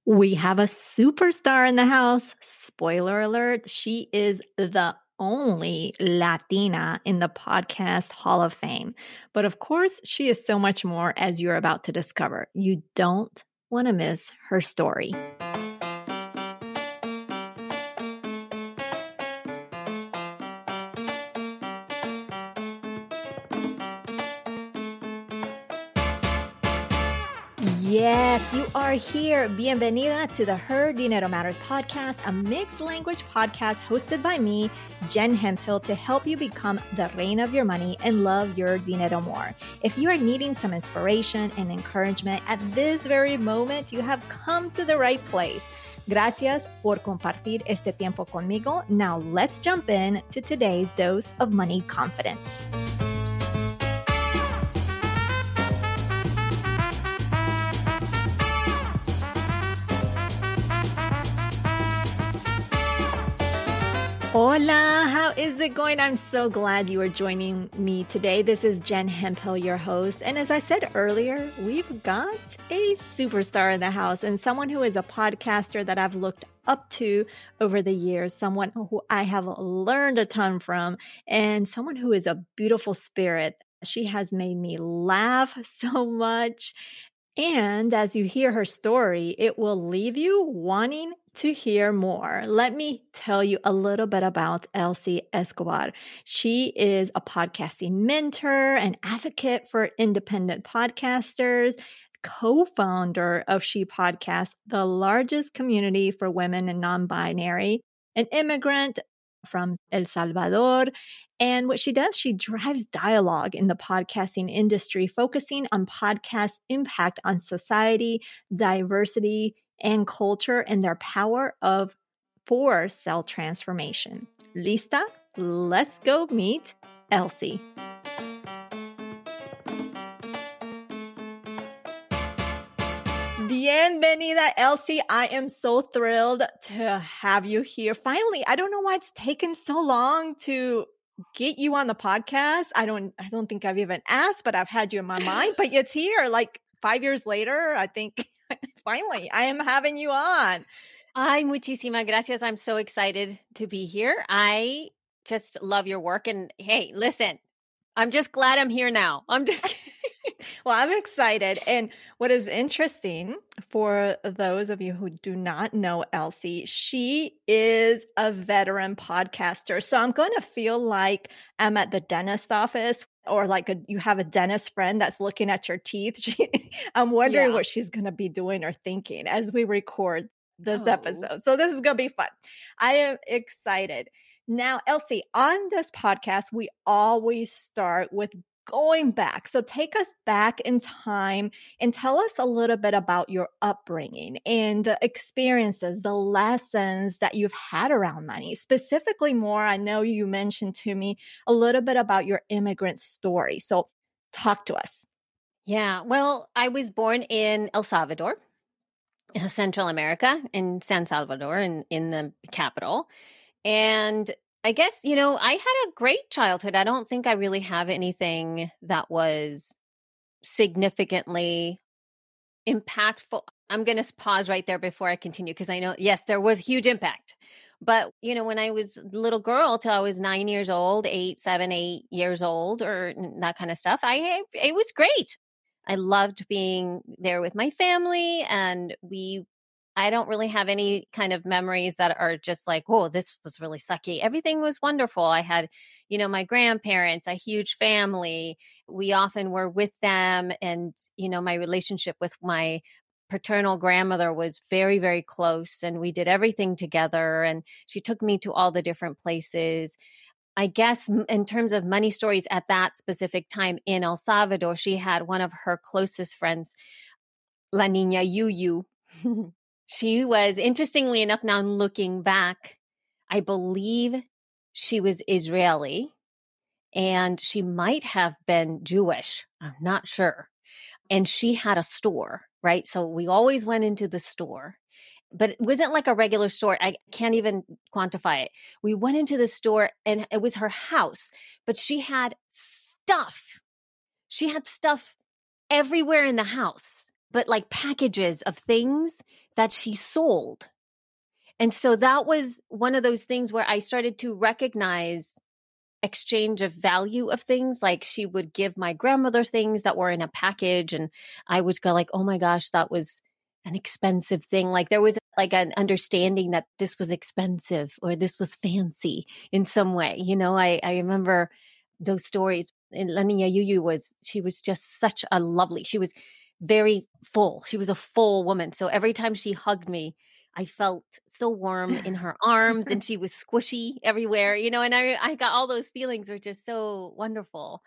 We have a superstar in the house. Spoiler alert, she is the only Latina in the podcast Hall of Fame. But of course, she is so much more, as you're about to discover. You don't want to miss her story. Yes, you are here. Bienvenida to the Her Dinero Matters podcast, a mixed language podcast hosted by me, Jen Hemphill, to help you become the reina of your money and love your dinero more. If you are needing some inspiration and encouragement at this very moment, you have come to the right place. Gracias por compartir este tiempo conmigo. Now let's jump in to today's dose of money confidence. Hola, how is it going? I'm so glad you are joining me today. This is Jen Hemphill, your host. And as I said earlier, we've got a superstar in the house and someone who is a podcaster that I've looked up to over the years, someone who I have learned a ton from, and someone who is a beautiful spirit. She has made me laugh so much. And as you hear her story, it will leave you wanting to hear more. Let me tell you a little bit about Elsie Escobar. She is a podcasting mentor, an advocate for independent podcasters, co-founder of She Podcast, the largest community for women and non-binary, an immigrant from El Salvador. And what she does, she drives dialogue in the podcasting industry, focusing on podcast impact on society, diversity, and culture, and their power for cell transformation. Lista? Let's go meet Elsie. Bienvenida, Elsie. I am so thrilled to have you here. Finally, I don't know why it's taken so long to get you on the podcast. I don't think I've even asked, but I've had you in my mind, but it's here like 5 years later. I think finally I am having you on. Ay, muchísimas gracias. I'm so excited to be here. I just love your work. And hey, listen, I'm just glad I'm here now. I'm just kidding. Well, I'm excited. And what is interesting for those of you who do not know Elsie, she is a veteran podcaster. So I'm going to feel like I'm at the dentist office or like you have a dentist friend that's looking at your teeth. I'm wondering what she's going to be doing or thinking as we record this episode. So this is going to be fun. I am excited. Now, Elsie, on this podcast, we always start with going back. So take us back in time and tell us a little bit about your upbringing and the experiences, the lessons that you've had around money. Specifically more, I know you mentioned to me a little bit about your immigrant story. So talk to us. Yeah, well, I was born in El Salvador, Central America, in San Salvador, in the capital. And I guess, I had a great childhood. I don't think I really have anything that was significantly impactful. I'm going to pause right there before I continue because I know, yes, there was huge impact. But, when I was a little girl till I was 9 years old, 7, 8 years old, or that kind of stuff, it was great. I loved being there with my family, and I don't really have any kind of memories that are just like, oh, this was really sucky. Everything was wonderful. I had, my grandparents, a huge family. We often were with them. And, my relationship with my paternal grandmother was very, very close. And we did everything together. And she took me to all the different places. I guess in terms of money stories at that specific time in El Salvador, she had one of her closest friends, La Niña Yuyu. She was, interestingly enough, now looking back, I believe she was Israeli and she might have been Jewish. I'm not sure. And she had a store, right? So we always went into the store, but it wasn't like a regular store. I can't even quantify it. We went into the store and it was her house, but she had stuff. She had stuff everywhere in the house, but like packages of things that she sold. And so that was one of those things where I started to recognize exchange of value of things. Like she would give my grandmother things that were in a package, and I would go like, oh my gosh, that was an expensive thing. Like there was like an understanding that this was expensive or this was fancy in some way. I remember those stories. And La Niña Yuyu she was just such a lovely, she was very full. She was a full woman. So every time she hugged me, I felt so warm in her arms, and she was squishy everywhere, and I got all those feelings were just so wonderful.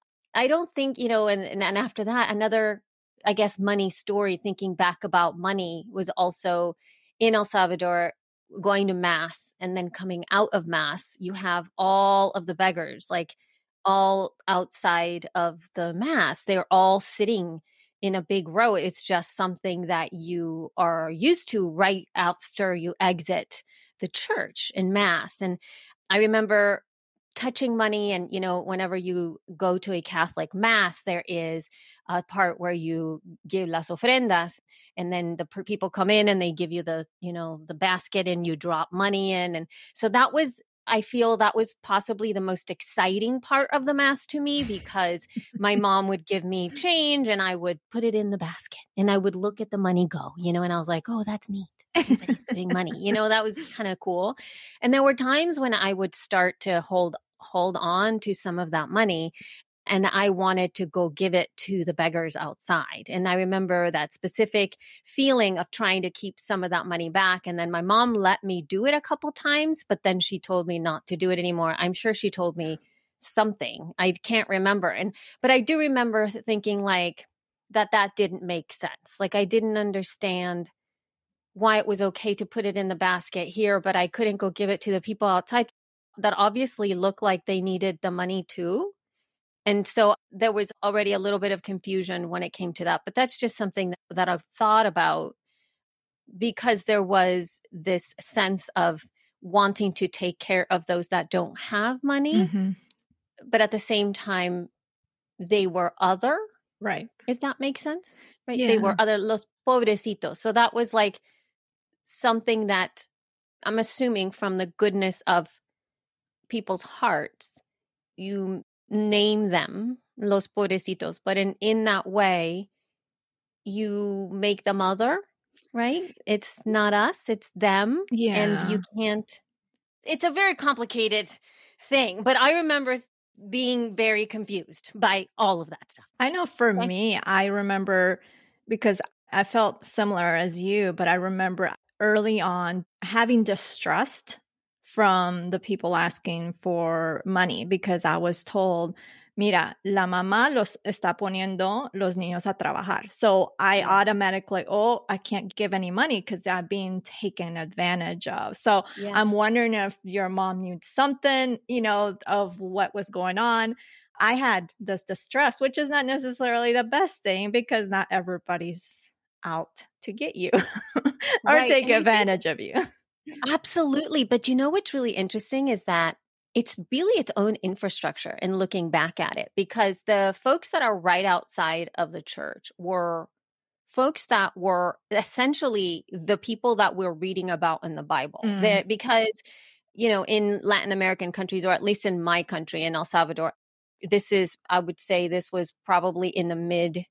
I don't think, and after that, another, I guess, money story, thinking back about money, was also in El Salvador, going to mass, and then coming out of mass, you have all of the beggars, like all outside of the mass. They're all sitting in a big row. It's just something that you are used to right after you exit the church in mass. And I remember touching money, and whenever you go to a Catholic mass, there is a part where you give las ofrendas, and then the people come in and they give you the basket, and you drop money in. And so I feel that was possibly the most exciting part of the mass to me, because my mom would give me change and I would put it in the basket and I would look at the money go, and I was like, oh, that's neat. Everybody's giving money, that was kind of cool. And there were times when I would start to hold on to some of that money, and I wanted to go give it to the beggars outside. And I remember that specific feeling of trying to keep some of that money back. And then my mom let me do it a couple times, but then she told me not to do it anymore. I'm sure she told me something. I can't remember. But I do remember thinking like that didn't make sense. Like I didn't understand why it was okay to put it in the basket here, but I couldn't go give it to the people outside that obviously looked like they needed the money too. And so there was already a little bit of confusion when it came to that. But that's just something that I've thought about, because there was this sense of wanting to take care of those that don't have money. Mm-hmm. But at the same time, they were other. Right. If that makes sense. Right. Yeah. They were other, los pobrecitos. So that was like something that I'm assuming from the goodness of people's hearts, you name them los pobrecitos, but in that way you make them other, right? It's not us, it's them. Yeah. And you can't, it's a very complicated thing, but I remember being very confused by all of that stuff. I know for me, I remember, because I felt similar as you, but I remember early on having distrust from the people asking for money, because I was told, mira, la mamá los está poniendo los niños a trabajar. So I automatically, I can't give any money because they're being taken advantage of. So I'm wondering if your mom knew something, of what was going on. I had this distress, which is not necessarily the best thing, because not everybody's out to get you or take advantage of you. Absolutely. But what's really interesting is that it's really its own infrastructure in looking back at it, because the folks that are right outside of the church were folks that were essentially the people that we're reading about in the Bible. Because, in Latin American countries, or at least in my country, in El Salvador, I would say this was probably in the mid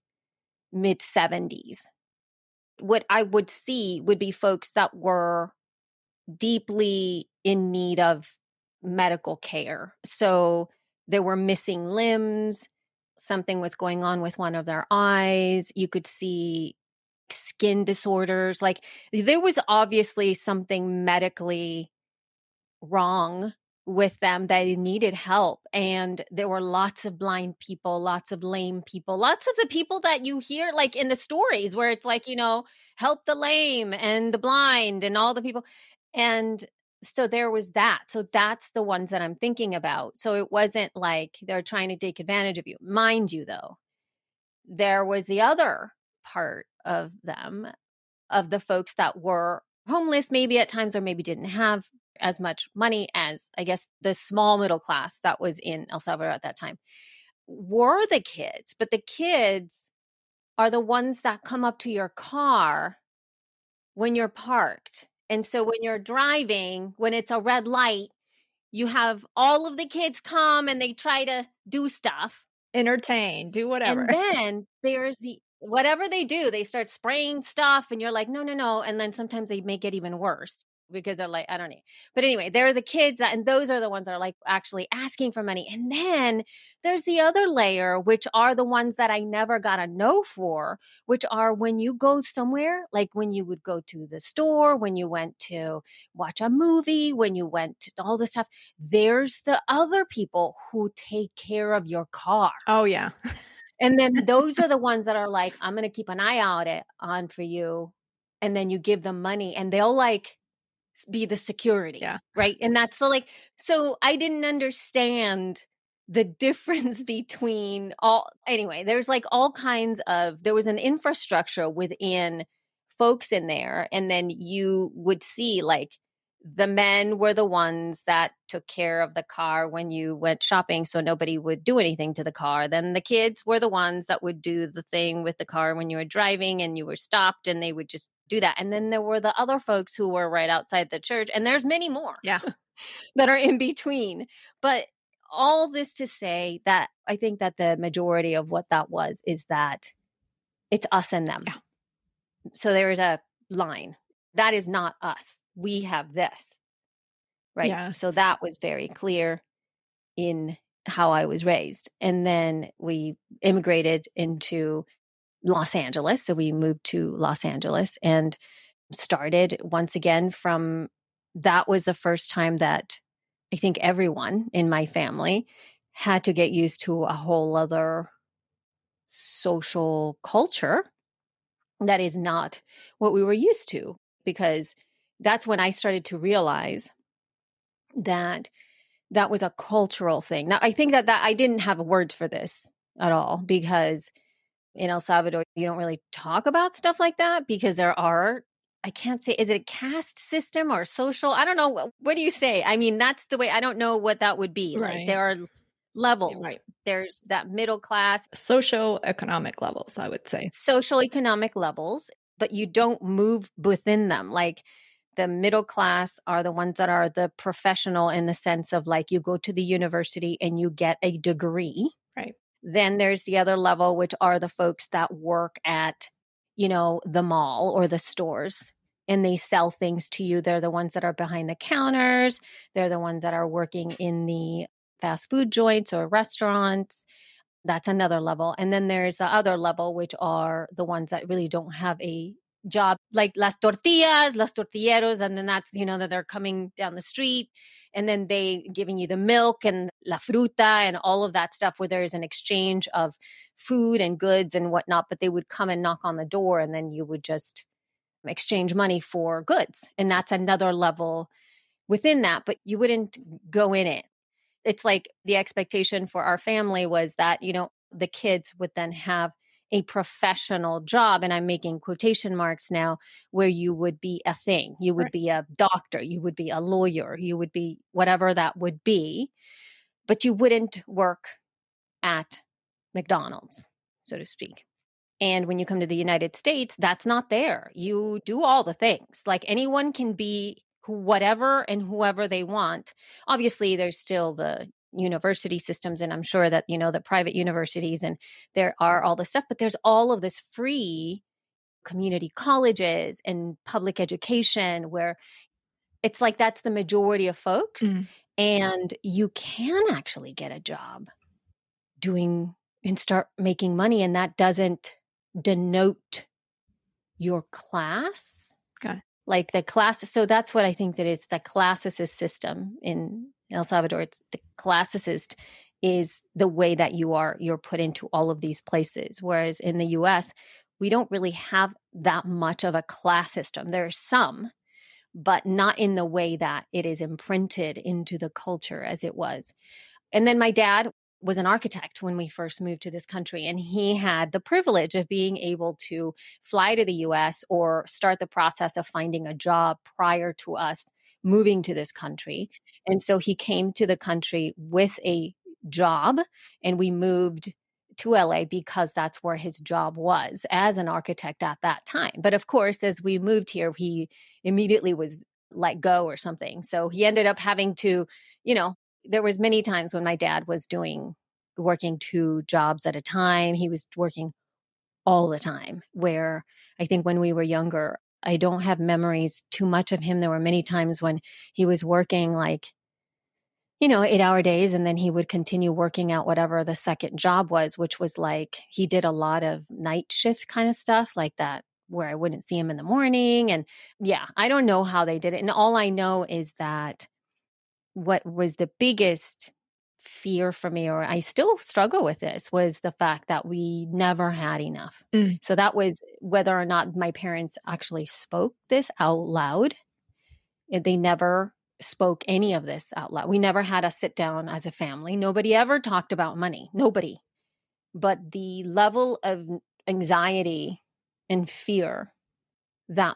70s. What I would see would be folks that were deeply in need of medical care. So there were missing limbs. Something was going on with one of their eyes. You could see skin disorders. Like there was obviously something medically wrong with them. They needed help. And there were lots of blind people, lots of lame people, lots of the people that you hear like in the stories where it's like, help the lame and the blind and all the people. And so there was that. So that's the ones that I'm thinking about. So it wasn't like they're trying to take advantage of you. Mind you, though, there was the other part of them, of the folks that were homeless, maybe at times, or maybe didn't have as much money as, I guess, the small middle class that was in El Salvador at that time, were the kids. But the kids are the ones that come up to your car when you're parked. And so when you're driving, when it's a red light, you have all of the kids come and they try to do stuff. Entertain, do whatever. And then there's whatever they do, they start spraying stuff and you're like, no, no, no. And then sometimes they make it even worse because they're like, I don't know. But anyway, they're the kids and those are the ones that are like actually asking for money. And then there's the other layer, which are the ones that I never got a no for, which are when you go somewhere, like when you would go to the store, when you went to watch a movie, when you went to all this stuff, there's the other people who take care of your car. Oh, yeah. And then those are the ones that are like, I'm going to keep an eye on for you. And then you give them money and they'll like be the security. Yeah. Right. And that's so I didn't understand the difference between anyway, there's like all kinds there was an infrastructure within folks in there. And then you would see like the men were the ones that took care of the car when you went shopping, so nobody would do anything to the car. Then the kids were the ones that would do the thing with the car when you were driving and you were stopped, and they would just do that. And then there were the other folks who were right outside the church, and there's many more that are in between. But all this to say that I think that the majority of what that was is that it's us and them. Yeah. So there is a line. That is not us. We have this. Right. Yeah. So that was very clear in how I was raised. And then we immigrated into Los Angeles. So we moved to Los Angeles and started once again from that was the first time that I think everyone in my family had to get used to a whole other social culture that is not what we were used to, because that's when I started to realize that that was a cultural thing. Now, I think that I didn't have words for this at all, because in El Salvador, you don't really talk about stuff like that because I can't say, is it a caste system or social? I don't know. What do you say? I mean, that's the way, I don't know what that would be. Right. Like there are levels. Right. There's that middle class. Socioeconomic levels, I would say. Social economic levels, but you don't move within them. Like the middle class are the ones that are the professional in the sense of like you go to the university and you get a degree. Right. Then there's the other level, which are the folks that work at, the mall or the stores, and they sell things to you. They're the ones that are behind the counters. They're the ones that are working in the fast food joints or restaurants. That's another level. And then there's the other level, which are the ones that really don't have a job, like las tortillas, los tortilleros. And then that's, that they're coming down the street and then they giving you the milk and la fruta and all of that stuff where there is an exchange of food and goods and whatnot. But they would come and knock on the door and then you would just exchange money for goods. And that's another level within that, but you wouldn't go in it. It's like the expectation for our family was that, the kids would then have a professional job, and I'm making quotation marks now, where you would be a thing. You would be a doctor, you would be a lawyer, you would be whatever that would be, but you wouldn't work at McDonald's, so to speak. And when you come to the United States, that's not there. You do all the things. Like anyone can be whatever and whoever they want. Obviously, there's still the university systems, and I'm sure that, the private universities, and there are all this stuff, but there's all of this free community colleges and public education where it's like that's the majority of folks. Mm. And you can actually get a job doing and start making money, and that doesn't denote your class. Okay. Like the class. So that's what I think that it's the classicist system in El Salvador. It's the classicist is the way that you're put into all of these places. Whereas in the US, we don't really have that much of a class system. There are some, but not in the way that it is imprinted into the culture as it was. And then my dad was an architect when we first moved to this country, and he had the privilege of being able to fly to the US or start the process of finding a job prior to us moving to this country. And so he came to the country with a job, and we moved to LA because that's where his job was as an architect at that time. But of course, as we moved here, he immediately was let go or something. So he ended up having to, there was many times when my dad was working 2 jobs at a time. He was working all the time, where I think when we were younger, I don't have memories too much of him. There were many times when he was working 8-hour days, and then he would continue working out whatever the second job was, which was he did a lot of night shift kind of stuff like that, where I wouldn't see him in the morning. And yeah, I don't know how they did it. And all I know is that what was the biggest fear for me, or I still struggle with this, was the fact that we never had enough. So that was whether or not my parents actually spoke this out loud. They never spoke any of this out loud. We never had a sit down as a family. Nobody ever talked about money. Nobody. But the level of anxiety and fear that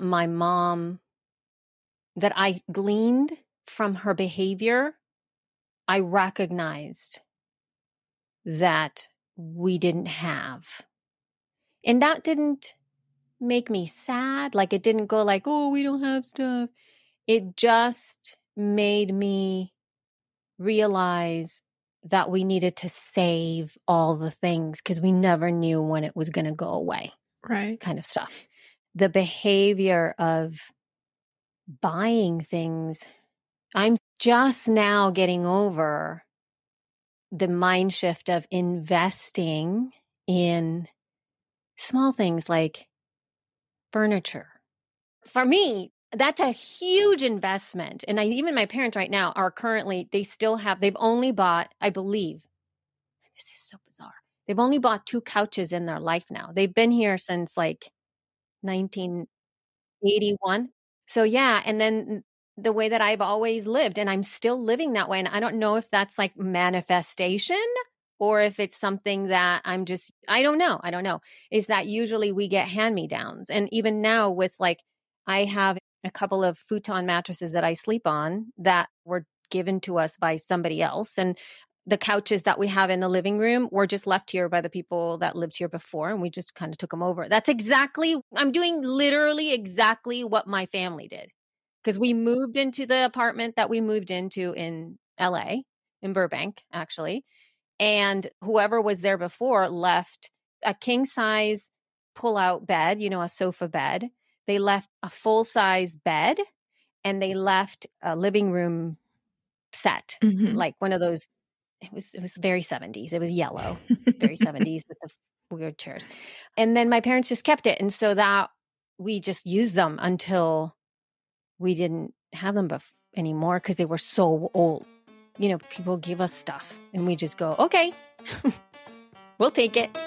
that I gleaned from her behavior, I recognized that we didn't have. And that didn't make me sad. It didn't go oh, we don't have stuff. It just made me realize that we needed to save all the things because we never knew when it was going to go away. Right. Kind of stuff. The behavior of buying things, I'm just now getting over the mind shift of investing in small things like furniture. For me, that's a huge investment. And even my parents right now are currently, they've only bought, I believe, this is so bizarre. They've only bought 2 couches in their life now. They've been here since 1981. So yeah. And then the way that I've always lived, and I'm still living that way. And I don't know if that's manifestation or if it's something that I don't know, is that usually we get hand-me-downs. And even now with I have a couple of futon mattresses that I sleep on that were given to us by somebody else. And the couches that we have in the living room were just left here by the people that lived here before. And we just kind of took them over. I'm doing literally exactly what my family did. Because we moved into the apartment that we moved into in LA, in Burbank, actually. And whoever was there before left a king size pull-out bed, a sofa bed. They left a full-size bed, and they left a living room set, one of those. It was very 70s. It was yellow, very 70s with the weird chairs. And then my parents just kept it. And so that we just used them until we didn't have them anymore because they were so old. People give us stuff and we just go, okay, we'll take it.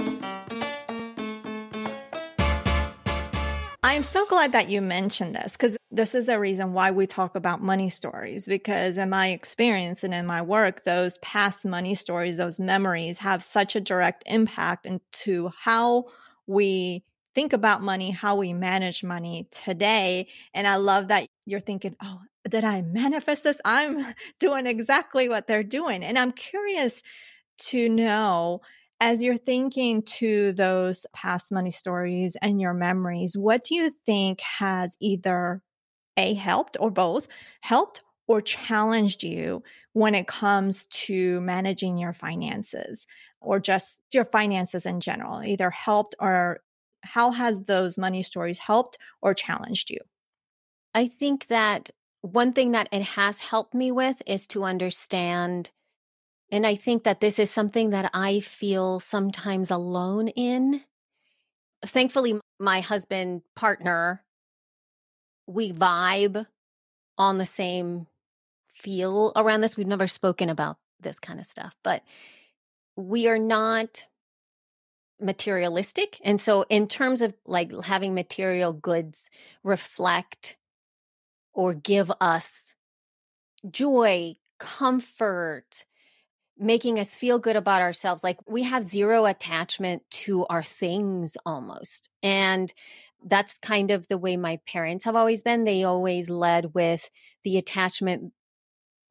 I'm so glad that you mentioned this, because this is a reason why we talk about money stories, because in my experience and in my work, those past money stories, those memories have such a direct impact into how we think about money, how we manage money today. And I love that you're thinking, oh, did I manifest this? I'm doing exactly what they're doing. And I'm curious to know, as you're thinking to those past money stories and your memories, what do you think has either helped, or both helped or challenged you when it comes to managing your finances, or just your finances in general? Either helped, or how has those money stories helped or challenged you? I think that one thing that it has helped me with is to understand. And I think that this is something that I feel sometimes alone in. Thankfully, my husband, partner, we vibe on the same feel around this. We've never spoken about this kind of stuff, but we are not materialistic. And so in terms of having material goods reflect or give us joy, comfort, making us feel good about ourselves. We have zero attachment to our things almost. And that's kind of the way my parents have always been. They always led with the attachment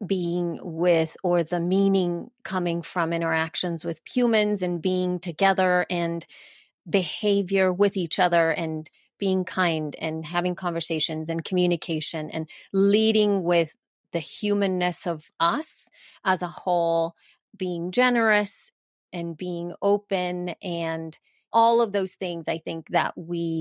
being with, or the meaning coming from interactions with humans and being together and behavior with each other and being kind and having conversations and communication and leading with the humanness of us as a whole, being generous and being open and all of those things, I think that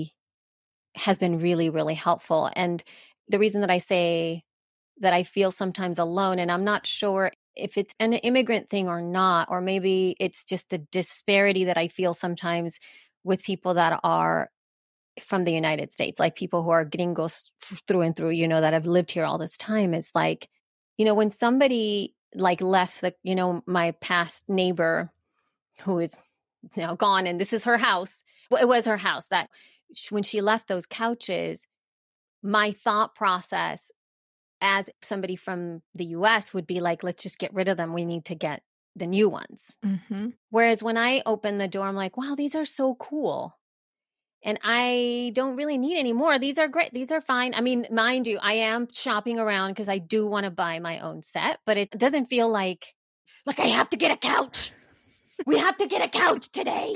has been really, really helpful. And the reason that I say that I feel sometimes alone, and I'm not sure if it's an immigrant thing or not, or maybe it's just the disparity that I feel sometimes with people that are from the United States, like people who are gringos through and through, that have lived here all this time, is like, when somebody like left my past neighbor who is now gone, and this is her house. Well, it was her house that when she left those couches, my thought process as somebody from the US would be like, let's just get rid of them. We need to get the new ones. Mm-hmm. Whereas when I open the door, I'm like, wow, these are so cool. And I don't really need any more. These are great. These are fine. I mean, mind you, I am shopping around because I do want to buy my own set, but it doesn't feel like I have to get a couch. We have to get a couch today.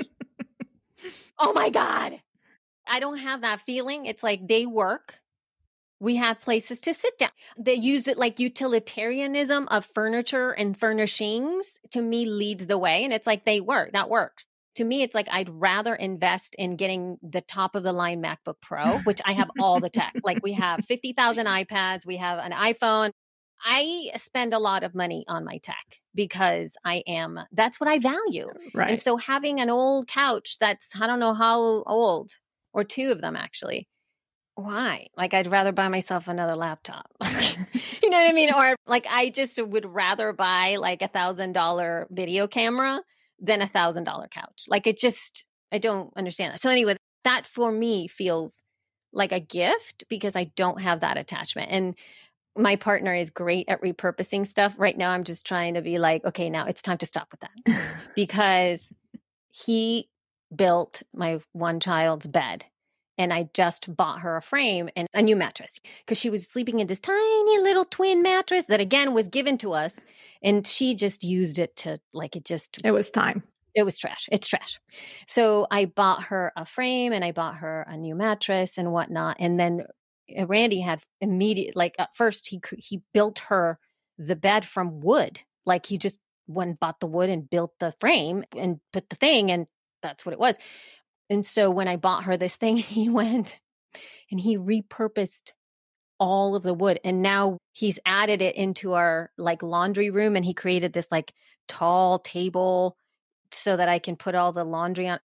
Oh my God. I don't have that feeling. It's like they work. We have places to sit down. They use it like utilitarianism of furniture and furnishings to me leads the way. And it's like they work. That works. To me, it's like I'd rather invest in getting the top of the line MacBook Pro, which I have all the tech. Like we have 50,000 iPads. We have an iPhone. I spend a lot of money on my tech because that's what I value. Right. And so having an old couch that's, I don't know how old, or two of them actually. Why? Like I'd rather buy myself another laptop. You know what I mean? Or like I just would rather buy like $1,000 video camera than $1,000 couch. Like I don't understand that. So anyway, that for me feels like a gift because I don't have that attachment. And my partner is great at repurposing stuff. Right now, I'm just trying to be like, okay, now it's time to stop with that because he built my one child's bed. And I just bought her a frame and a new mattress because she was sleeping in this tiny little twin mattress that, again, was given to us. And she just used it to it was time. It was trash. It's trash. So I bought her a frame and I bought her a new mattress and whatnot. And then Randy had at first he built her the bed from wood. Like he just went and bought the wood and built the frame and put the thing. And that's what it was. And so when I bought her this thing, he went and he repurposed all of the wood. And now he's added it into our like laundry room. And he created this like tall table so that I can put all the laundry on.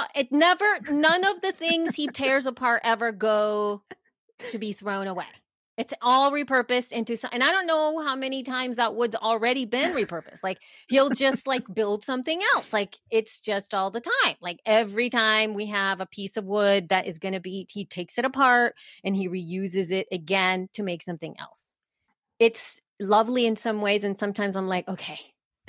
None of the things he tears apart ever go to be thrown away. It's all repurposed into and I don't know how many times that wood's already been repurposed. Like he'll just like build something else. Like it's just all the time. Like every time we have a piece of wood that is going to be, he takes it apart and he reuses it again to make something else. It's lovely in some ways. And sometimes I'm like, okay,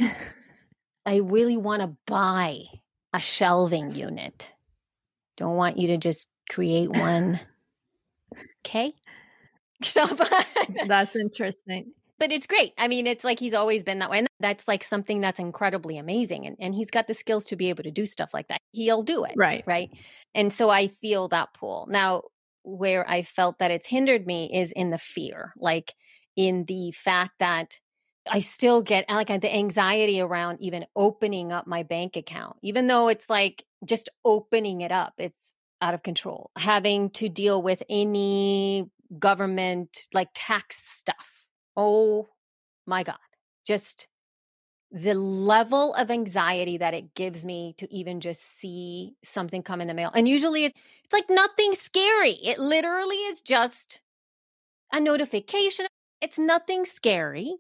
I really want to buy a shelving unit. Don't want you to just create one. Okay. So, that's interesting. But it's great. I mean, it's like he's always been that way. And that's like something that's incredibly amazing. And he's got the skills to be able to do stuff like that. He'll do it. Right. Right. And so I feel that pull. Now, where I felt that it's hindered me is in the fear, like in the fact that I still get like the anxiety around even opening up my bank account, even though it's like just opening it up. It's out of control. Having to deal with any government like tax stuff. Oh my God. Just the level of anxiety that it gives me to even just see something come in the mail. And usually it's like nothing scary. It literally is just a notification. It's nothing scary.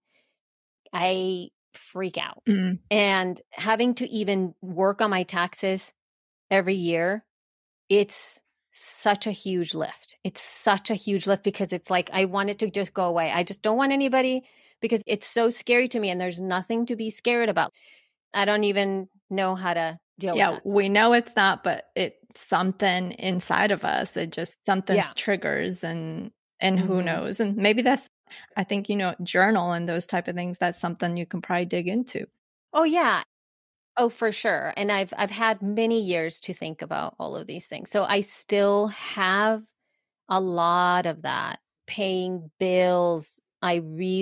I freak out. Mm. And having to even work on my taxes every year, it's such a huge lift. It's such a huge lift because it's like, I want it to just go away. I just don't want anybody because it's so scary to me and there's nothing to be scared about. I don't even know how to deal with that. Yeah, we know it's not, but it's something inside of us. It just, something triggers and who knows? And maybe that's I think, journal and those type of things, that's something you can probably dig into. Oh, yeah. Oh, for sure. And I've had many years to think about all of these things. So I still have a lot of that. Paying bills. I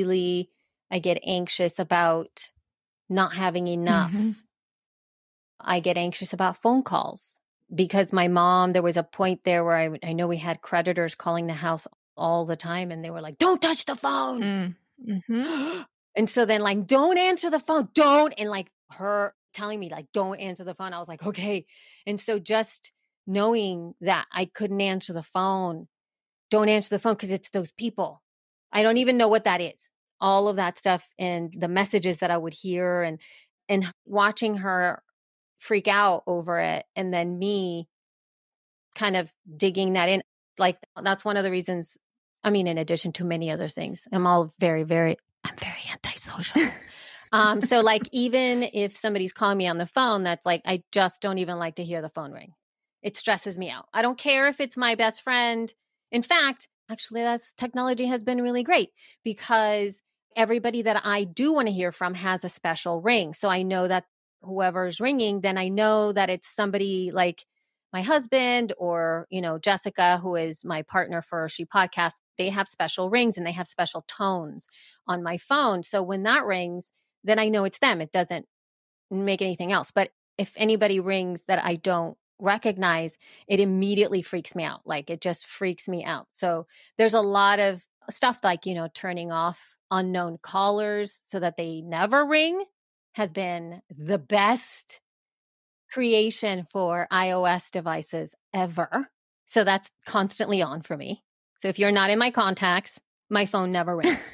get anxious about not having enough. Mm-hmm. I get anxious about phone calls because my mom, there was a point there where I know we had creditors calling the house all the time and they were like, don't touch the phone. Mm-hmm. And so then like, don't answer the phone. Don't. And like her telling me like, don't answer the phone. I was like, okay. And so just knowing that I couldn't answer the phone, don't answer the phone because it's those people. I don't even know what that is. All of that stuff and the messages that I would hear and watching her freak out over it. And then me kind of digging that in. Like that's one of the reasons, I mean, in addition to many other things, I'm very antisocial. So like, even if somebody's calling me on the phone, that's like, I just don't even like to hear the phone ring. It stresses me out. I don't care if it's my best friend. In fact, actually, technology has been really great because everybody that I do want to hear from has a special ring. So I know that whoever's ringing, then I know that it's somebody like my husband or, Jessica, who is my partner for She Podcast. They have special rings and they have special tones on my phone. So when that rings, then I know it's them. It doesn't make anything else. But if anybody rings that I don't recognize, it immediately freaks me out. Like it just freaks me out. So there's a lot of stuff like, turning off unknown callers so that they never ring has been the best creation for iOS devices ever. So that's constantly on for me. So if you're not in my contacts, my phone never rings.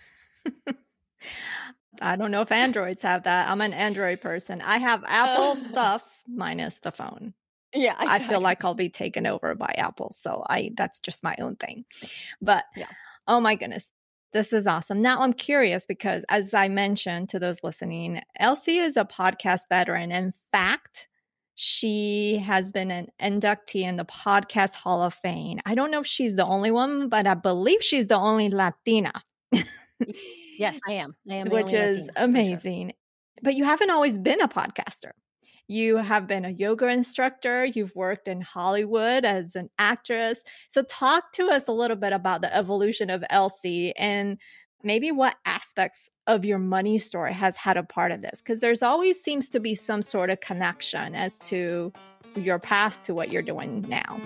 I don't know if Androids have that. I'm an Android person. I have Apple stuff minus the phone. Yeah, exactly. I feel like I'll be taken over by Apple. So that's just my own thing. But yeah. Oh my goodness, this is awesome. Now I'm curious because as I mentioned to those listening, Elsie is a podcast veteran. In fact, she has been an inductee in the Podcast Hall of Fame. I don't know if she's the only one, but I believe she's the only Latina. Yes, I am. Which is Latina, amazing. Sure. But you haven't always been a podcaster. You have been a yoga instructor. You've worked in Hollywood as an actress. So talk to us a little bit about the evolution of Elsie and maybe what aspects of your money story has had a part of this. Because there's always seems to be some sort of connection as to your past to what you're doing now.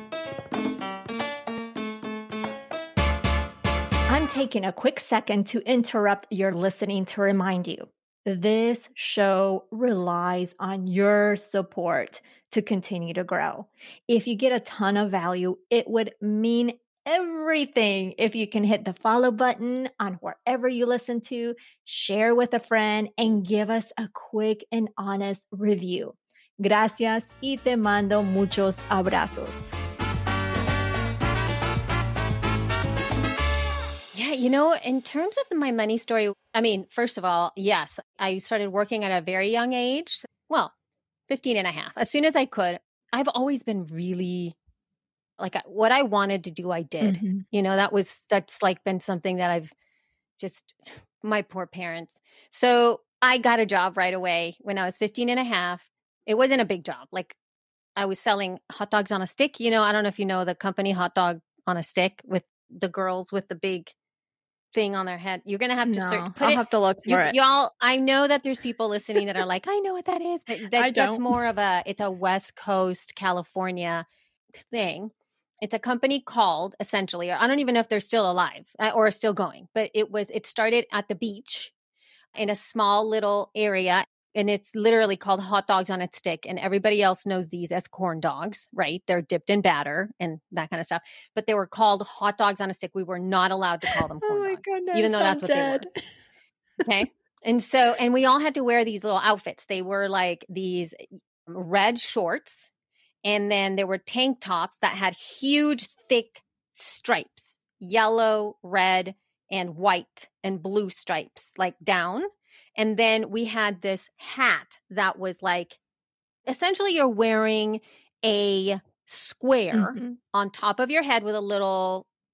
I'm taking a quick second to interrupt your listening to remind you. This show relies on your support to continue to grow. If you get a ton of value, it would mean everything if you can hit the follow button on wherever you listen to, share with a friend, and give us a quick and honest review. Gracias y te mando muchos abrazos. Yeah, in terms of my money story, I mean, first of all, yes, I started working at a very young age. Well, 15 and a half. As soon as I could. I've always been really like what I wanted to do, I did. Mm-hmm. That's like been something that I've just, my poor parents. So I got a job right away when I was 15 and a half. It wasn't a big job. Like I was selling hot dogs on a stick. I don't know if you know the company Hot Dog on a Stick with the girls with the big thing on their head. You're going to have to search. I'll have to look for it. Y'all, I know that there's people listening that are like, I know what that is. But that's more of it's a West Coast, California thing. It's a company called essentially, I don't even know if they're still alive or still going, but it started at the beach in a small little area. And it's literally called Hot Dogs on a Stick. And everybody else knows these as corn dogs, right? They're dipped in batter and that kind of stuff. But they were called Hot Dogs on a Stick. We were not allowed to call them corn dogs, goodness, even though that's what they were. Okay. And we all had to wear these little outfits. They were like these red shorts. And then there were tank tops that had huge, thick stripes, yellow, red, and white and blue stripes, like down. And then we had this hat that was like, essentially you're wearing a square on top of your head with a little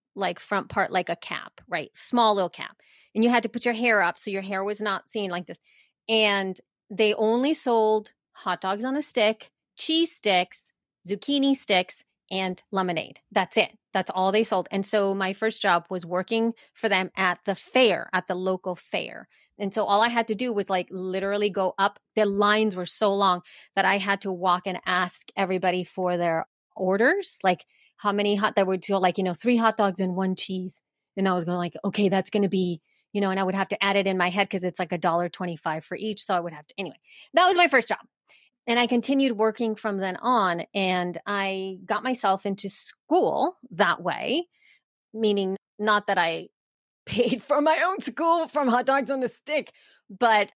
like front part, like a cap, right? Small little cap. And you had to put your hair up so your hair was not seen like this. And they only sold hot dogs on a stick, cheese sticks, zucchini sticks, and lemonade. That's it. That's all they sold. And so my first job was working for them at the fair, at the local fair. And so all I had to do was like literally go up. The lines were so long that I had to walk and ask everybody for their orders, like how many they would do, like, 3 hot dogs and 1 cheese. And I was going like, okay, that's going to be, and I would have to add it in my head because it's like $1.25 for each. So I would have to, anyway, that was my first job. And I continued working from then on, and I got myself into school that way, meaning not that I paid for my own school from hot dogs on the stick, but,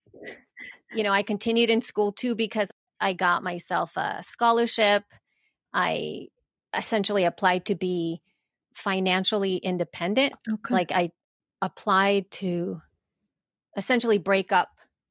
I continued in school too because I got myself a scholarship. I essentially applied to be financially independent. Okay. Like I applied to essentially break up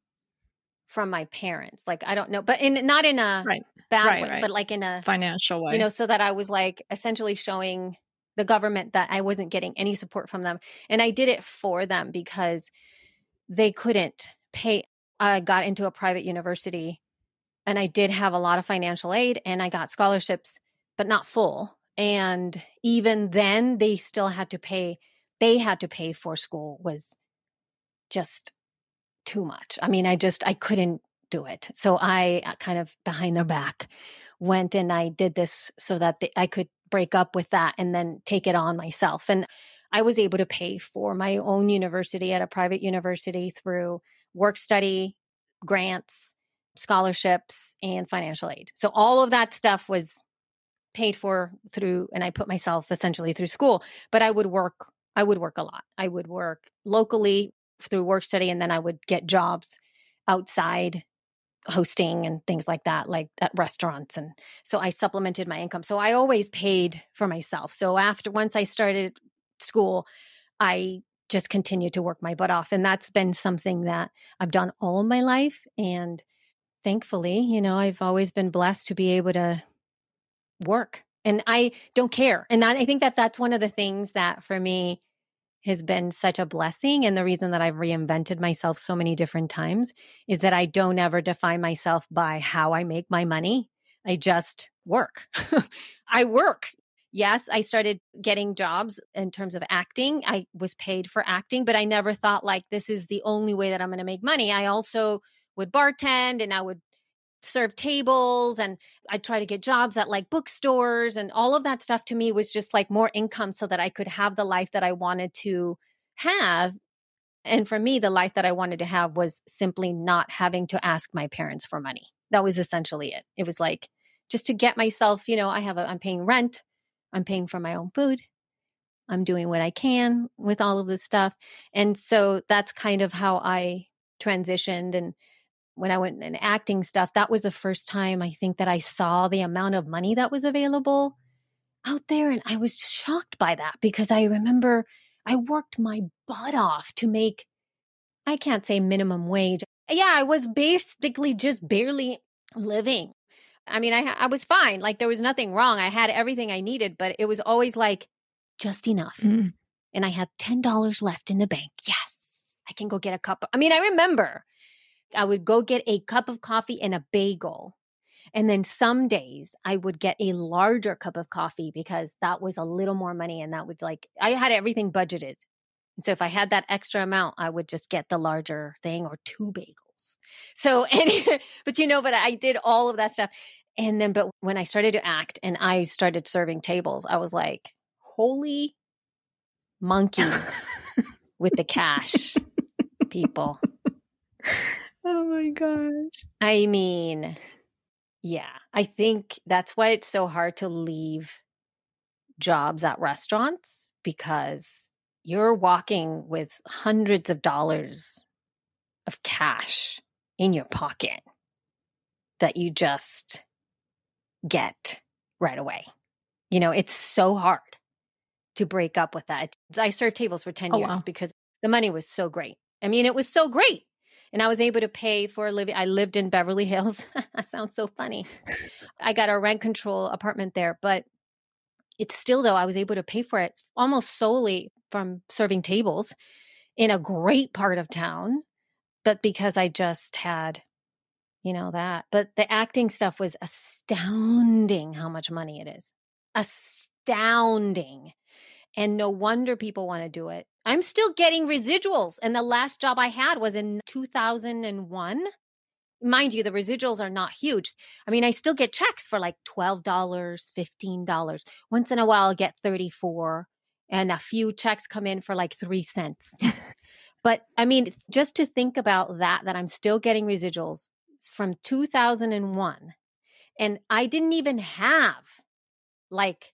from my parents. Like, I don't know, but not in a bad way, but like in a financial way, so that I was like essentially showing the government that I wasn't getting any support from them. And I did it for them because they couldn't pay. I got into a private university and I did have a lot of financial aid and I got scholarships, but not full. And even then they still had to pay. They had to pay for school was just too much. I mean, I couldn't do it. So I kind of behind their back went and I did this so that I could break up with that and then take it on myself. And I was able to pay for my own university at a private university through work study, grants, scholarships, and financial aid. So all of that stuff was paid for through, and I put myself essentially through school, but I would work a lot. I would work locally through work study, and then I would get jobs outside hosting and things like that, like at restaurants. And so I supplemented my income. So I always paid for myself. So once I started school, I just continued to work my butt off. And that's been something that I've done all my life. And thankfully, I've always been blessed to be able to work, and I don't care. And I think that that's one of the things that for me has been such a blessing. And the reason that I've reinvented myself so many different times is that I don't ever define myself by how I make my money. I just work. I work. Yes, I started getting jobs in terms of acting. I was paid for acting, but I never thought like this is the only way that I'm going to make money. I also would bartend and I would serve tables and I try to get jobs at like bookstores, and all of that stuff to me was just like more income so that I could have the life that I wanted to have. And for me, the life that I wanted to have was simply not having to ask my parents for money. That was essentially it. It was like just to get myself, I'm paying rent, I'm paying for my own food, I'm doing what I can with all of this stuff. And so that's kind of how I transitioned. And when I went in acting stuff, that was the first time I think that I saw the amount of money that was available out there. And I was just shocked by that because I remember I worked my butt off to make, I can't say minimum wage. Yeah, I was basically just barely living. I mean, I was fine. Like there was nothing wrong. I had everything I needed, but it was always like just enough. And I had $10 left in the bank. Yes, I can go get a cup. I remember I would go get a cup of coffee and a bagel. And then some days I would get a larger cup of coffee because that was a little more money. And that would I had everything budgeted. And so if I had that extra amount, I would just get the larger thing or 2 bagels. So, but I did all of that stuff. And then, but when I started to act and I started serving tables, I was like, holy monkeys with the cash, people. Oh my gosh. I mean, yeah, I think that's why it's so hard to leave jobs at restaurants because you're walking with hundreds of dollars of cash in your pocket that you just get right away. It's so hard to break up with that. I served tables for 10 years because the money was so great. I mean, it was so great. And I was able to pay for a living. I lived in Beverly Hills. That sounds so funny. I got a rent control apartment there, but It's still, though, I was able to pay for it almost solely from serving tables in a great part of town, but because I just had, that. But the acting stuff was astounding how much money it is. Astounding. And no wonder people want to do it. I'm still getting residuals. And the last job I had was in 2001. Mind you, the residuals are not huge. I mean, I still get checks for like $12, $15. Once in a while, I'll get 34, and a few checks come in for like 3 cents. But I mean, just to think about that I'm still getting residuals from 2001. And I didn't even have like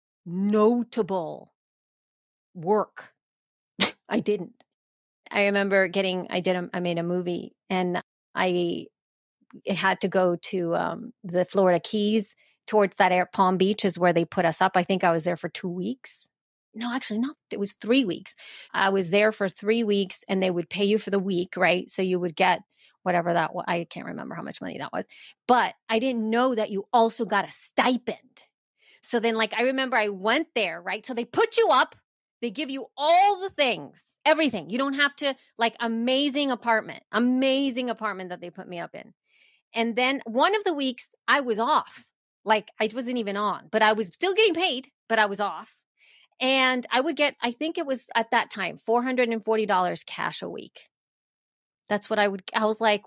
notable work. I didn't. I remember I made a movie, and I had to go to the Florida Keys towards that Palm Beach is where they put us up. I think I was there for 2 weeks. No, actually not. It was 3 weeks. I was there for 3 weeks, and they would pay you for the week, right? So you would get whatever that was. I can't remember how much money that was, but I didn't know that you also got a stipend. So then like, I remember I went there, right? So they put you up, they give you all the things, everything. You don't have to amazing apartment that they put me up in. And then one of the weeks I was off, like I wasn't even on, but I was still getting paid, but I was off. And I would get, I think it was at that time, $440 cash a week. That's what I was like,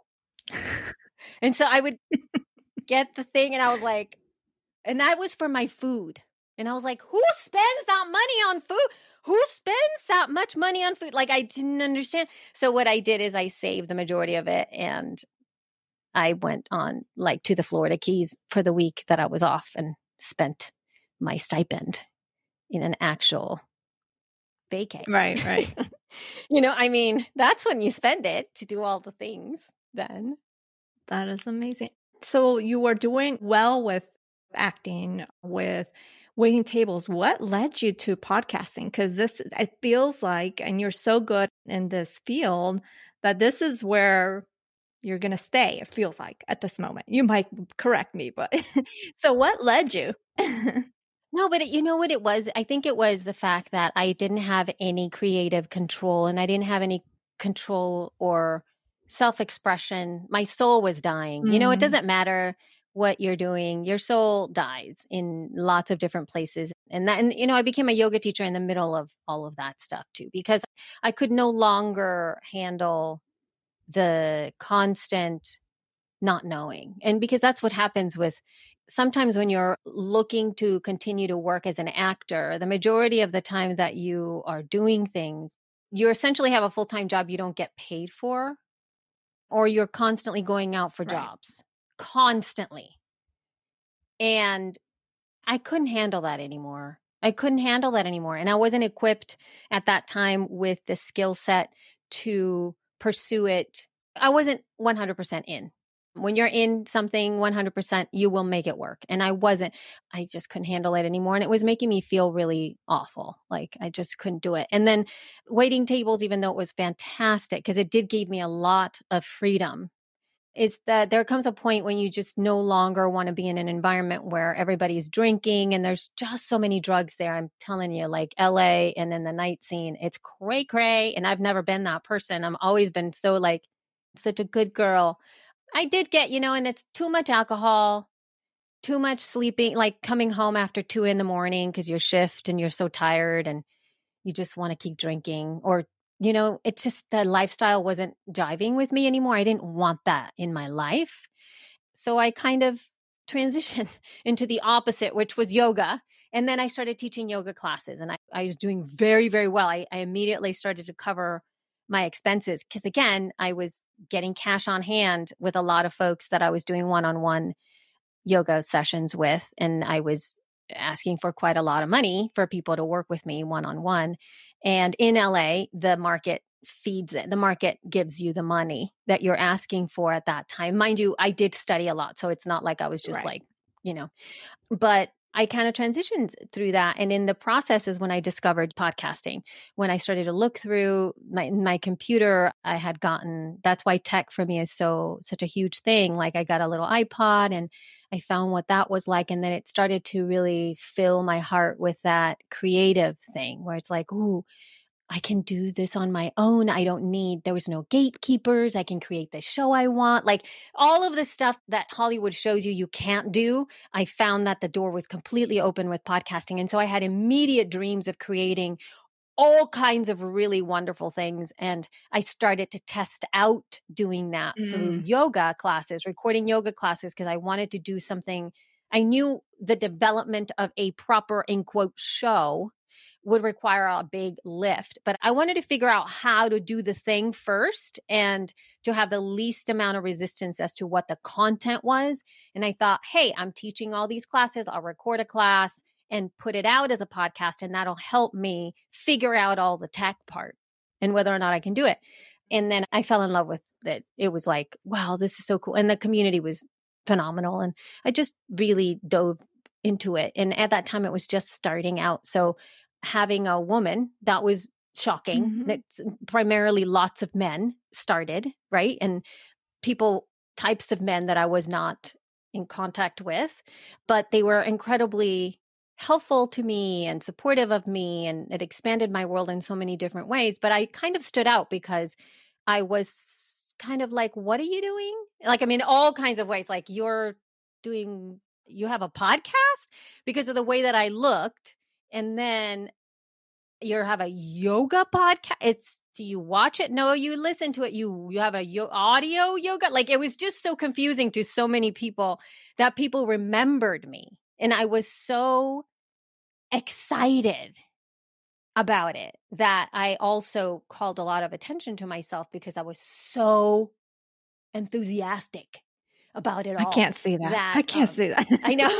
and so I would get the thing, and I was like, and that was for my food. And I was like, who spends that money on food? Who spends that much money on food? Like, I didn't understand. So what I did is I saved the majority of it, and I went on to the Florida Keys for the week that I was off and spent my stipend in an actual vacay. Right. I mean, that's when you spend it to do all the things then. That is amazing. So you were doing well with acting, with waiting tables. What led you to podcasting? Because it feels like, and you're so good in this field, that this is where you're going to stay, it feels like, at this moment. You might correct me, but so what led you? No, but you know what it was? I think it was the fact that I didn't have any creative control, and I didn't have any control or self-expression. My soul was dying. It doesn't matter what you're doing. Your soul dies in lots of different places. And I became a yoga teacher in the middle of all of that stuff too, because I could no longer handle the constant not knowing. And because that's what happens with sometimes when you're looking to continue to work as an actor, the majority of the time that you are doing things, you essentially have a full-time job you don't get paid for, or you're constantly going out for jobs, constantly. And I couldn't handle that anymore. And I wasn't equipped at that time with the skill set to pursue it. I wasn't 100% in. When you're in something 100%, you will make it work. And I wasn't. I just couldn't handle it anymore. And it was making me feel really awful. Like I just couldn't do it. And then waiting tables, even though it was fantastic, because it did give me a lot of freedom, is that there comes a point when you just no longer want to be in an environment where everybody's drinking and there's just so many drugs there. I'm telling you, like LA and then the night scene, it's cray cray. And I've never been that person. I've always been such a good girl. I did get, and it's too much alcohol, too much sleeping, like coming home after 2 a.m. because your shift and you're so tired and you just want to keep drinking, or it's just the lifestyle wasn't jiving with me anymore. I didn't want that in my life. So I kind of transitioned into the opposite, which was yoga. And then I started teaching yoga classes, and I was doing very, very well. I immediately started to cover my expenses because, again, I was getting cash on hand with a lot of folks that I was doing one-on-one yoga sessions with. And I was asking for quite a lot of money for people to work with me one-on-one. And in LA, the market feeds it. The market gives you the money that you're asking for at that time. Mind you, I did study a lot. So it's not like I was just but I kind of transitioned through that. And in the process is when I discovered podcasting. When I started to look through my computer, I had gotten, that's why tech for me is such a huge thing. Like I got a little iPod and I found what that was like. And then it started to really fill my heart with that creative thing where it's like, ooh, I can do this on my own. There was no gatekeepers. I can create the show I want. Like all of the stuff that Hollywood shows you can't do. I found that the door was completely open with podcasting. And so I had immediate dreams of creating all kinds of really wonderful things. And I started to test out doing that through yoga classes, recording yoga classes, because I wanted to do something. I knew the development of a proper, in quote, show would require a big lift. But I wanted to figure out how to do the thing first and to have the least amount of resistance as to what the content was. And I thought, hey, I'm teaching all these classes. I'll record a class and put it out as a podcast, and that'll help me figure out all the tech part and whether or not I can do it. And then I fell in love with it. It was like, wow, this is so cool. And the community was phenomenal. And I just really dove into it. And at that time, it was just starting out. So having a woman, that was shocking. That's primarily lots of men started, right? And types of men that I was not in contact with, but they were incredibly helpful to me and supportive of me. And it expanded my world in so many different ways. But I kind of stood out because I was kind of like, what are you doing? Like, I mean, all kinds of ways, like you have a podcast because of the way that I looked. And then you have a yoga podcast. Do you watch it? No, you listen to it. You have audio yoga. Like it was just so confusing to so many people that people remembered me. And I was so excited about it that I also called a lot of attention to myself because I was so enthusiastic about it all. I can't see that. I can't see that. I know.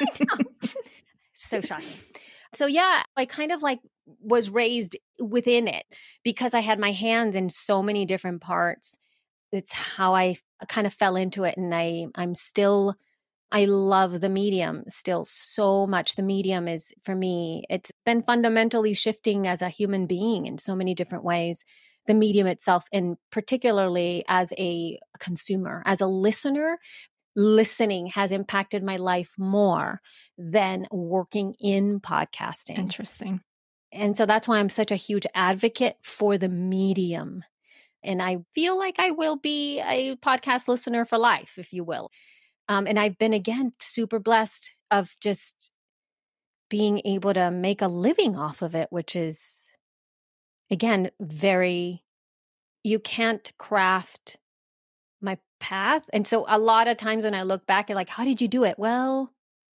So shocking. So yeah, I kind of like was raised within it because I had my hands in so many different parts. It's how I kind of fell into it. And I love the medium still so much. The medium is, for me, it's been fundamentally shifting as a human being in so many different ways. The medium itself, and particularly as a consumer, as a listener, listening has impacted my life more than working in podcasting. Interesting. And so that's why I'm such a huge advocate for the medium. And I feel like I will be a podcast listener for life, if you will. And I've been, again, super blessed of just being able to make a living off of it, which is, again, you can't craft my path. And so a lot of times when I look back and like, how did you do it? Well,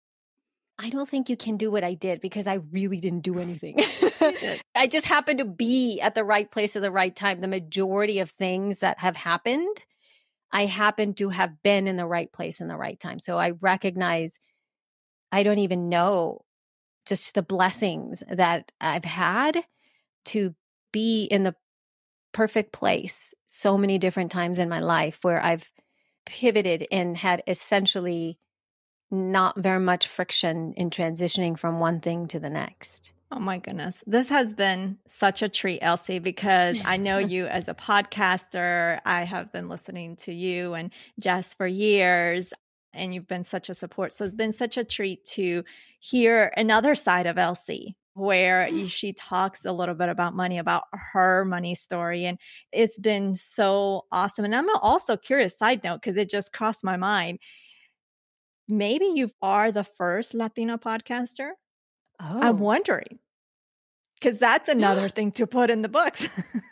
I don't think you can do what I did because I really didn't do anything. I just happened to be at the right place at the right time. The majority of things that have happened, I happen to have been in the right place in the right time. So I recognize, I don't even know just the blessings that I've had to be in the perfect place so many different times in my life where I've pivoted and had essentially not very much friction in transitioning from one thing to the next. Oh my goodness. This has been such a treat, Elsie, because I know you as a podcaster. I have been listening to you and Jess for years, and you've been such a support. So it's been such a treat to hear another side of Elsie, where she talks a little bit about money, about her money story. And it's been so awesome. And I'm also curious, side note, because it just crossed my mind. Maybe you are the first Latina podcaster. Oh. I'm wondering, because that's another thing to put in the books.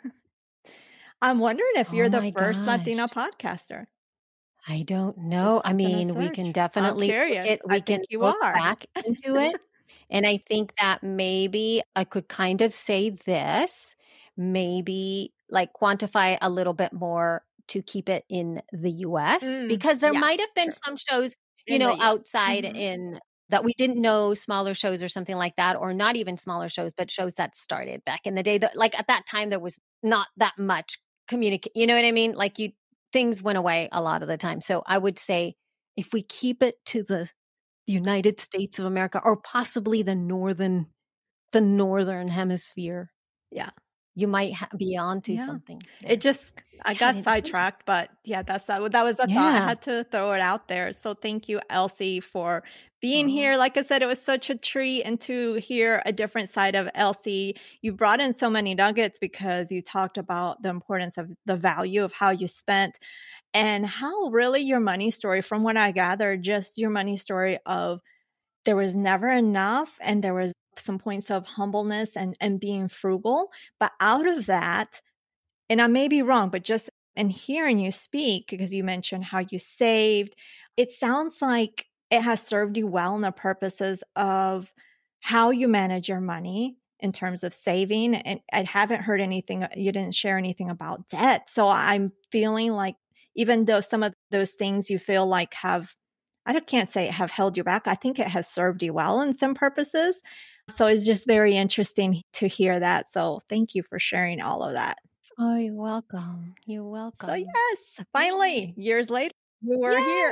I'm wondering if you're the first Latina podcaster. I don't know. I mean, we can definitely look back into it. And I think that maybe I could kind of say this, maybe like quantify a little bit more to keep it in the US, because there might have been some shows, outside in that we didn't know, smaller shows or something like that, or not even smaller shows, but shows that started back in the day that, like, at that time, there was not that much you know what I mean? Like things went away a lot of the time. So I would say if we keep it to the the United States of America, or possibly the northern hemisphere. Yeah. You might be onto Yeah. something there. It just, I got And it- sidetracked, but yeah, that was a thought. I Yeah. had to throw it out there. So thank you, Elsie, for being Oh. here. Like I said, it was such a treat, and to hear a different side of Elsie. You brought in so many nuggets because you talked about the importance of the value of how you spent, and how really your money story, from what I gathered, just your money story of there was never enough, and there was some points of humbleness and being frugal. But out of that, and I may be wrong, but just in hearing you speak, because you mentioned how you saved, it sounds like it has served you well in the purposes of how you manage your money in terms of saving. And I haven't heard anything, you didn't share anything about debt. So I'm feeling like, even though some of those things you feel like can't say have held you back, I think it has served you well in some purposes. So it's just very interesting to hear that. So thank you for sharing all of that. Oh, you're welcome. You're welcome. So yes, finally, years later, we were here.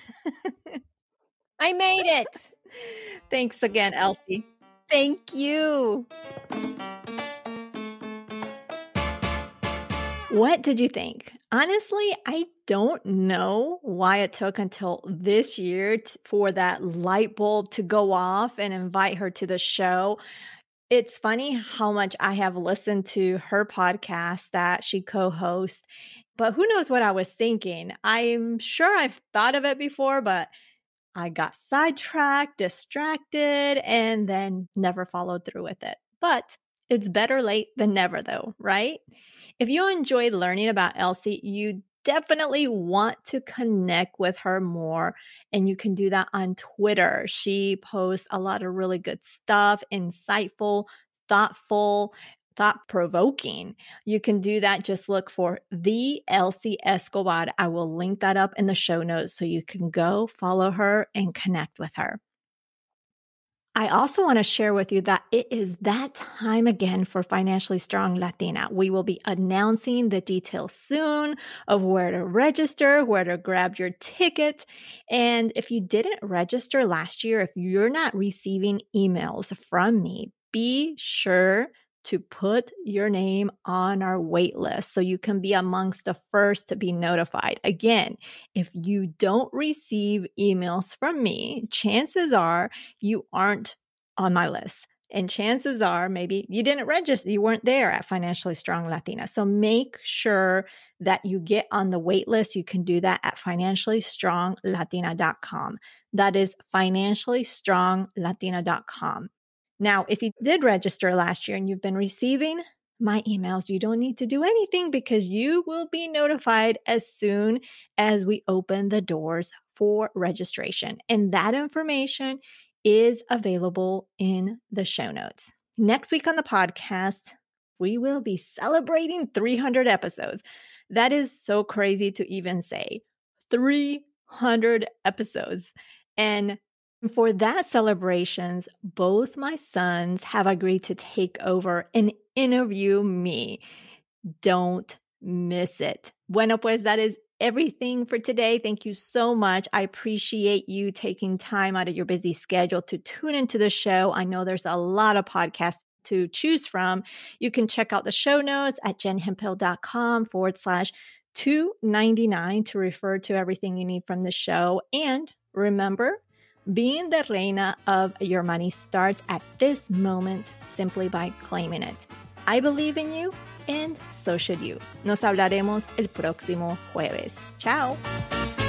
I made it. Thanks again, Elsie. Thank you. What did you think? Honestly, I don't know why it took until this year for that light bulb to go off and invite her to the show. It's funny how much I have listened to her podcast that she co-hosts, but who knows what I was thinking. I'm sure I've thought of it before, but I got sidetracked, distracted, and then never followed through with it. But it's better late than never, though, right? If you enjoyed learning about Elsie, you definitely want to connect with her more, and you can do that on Twitter. She posts a lot of really good stuff, insightful, thoughtful, thought-provoking. You can do that. Just look for the Elsie Escobar. I will link that up in the show notes so you can go follow her and connect with her. I also want to share with you that it is that time again for Financially Strong Latina. We will be announcing the details soon of where to register, where to grab your ticket. And if you didn't register last year, if you're not receiving emails from me, be sure to put your name on our wait list so you can be amongst the first to be notified. Again, if you don't receive emails from me, chances are you aren't on my list. And chances are maybe you didn't register, you weren't there at Financially Strong Latina. So make sure that you get on the wait list. You can do that at financiallystronglatina.com. That is financiallystronglatina.com. Now, if you did register last year and you've been receiving my emails, you don't need to do anything because you will be notified as soon as we open the doors for registration. And that information is available in the show notes. Next week on the podcast, we will be celebrating 300 episodes. That is so crazy to even say. 300 episodes. And for that celebrations, both my sons have agreed to take over and interview me. Don't miss it. Bueno, pues that is everything for today. Thank you so much. I appreciate you taking time out of your busy schedule to tune into the show. I know there's a lot of podcasts to choose from. You can check out the show notes at jenhemphill.com/299 to refer to everything you need from the show. And remember, being the reina of your money starts at this moment simply by claiming it. I believe in you, and so should you. Nos hablaremos el próximo jueves. Chao.